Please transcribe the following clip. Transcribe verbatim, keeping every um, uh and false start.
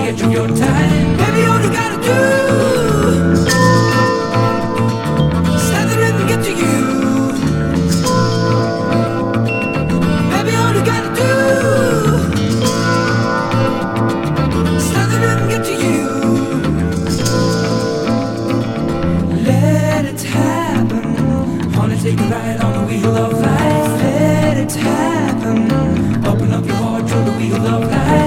edge of your time. Baby, all you gotta do is let the rhythm get to you. Baby, all you gotta do is let the rhythm get to you. Let it happen. Wanna take a ride on the wheel of life. Let it happen. Open up your heart to the wheel of life.